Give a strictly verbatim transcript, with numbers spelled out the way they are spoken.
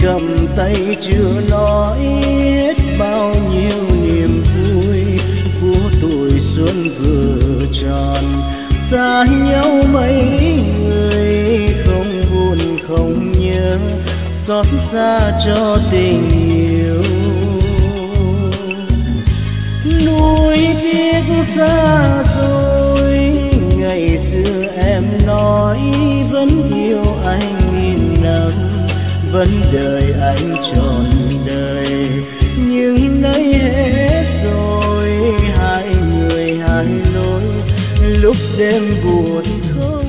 cầm tay chưa nói hết bao nhiêu niềm vui của tuổi xuân vừa tròn. Xa nhau mấy người không buồn không nhớ, xót xa cho tình yêu. Nuối tiếc xa rồi, ngày xưa em nói vẫn yêu anh nghìn năm, vẫn đợi anh trọn đời, nhưng nay hết rồi, hai người hai lối, lúc đêm buồn thôi.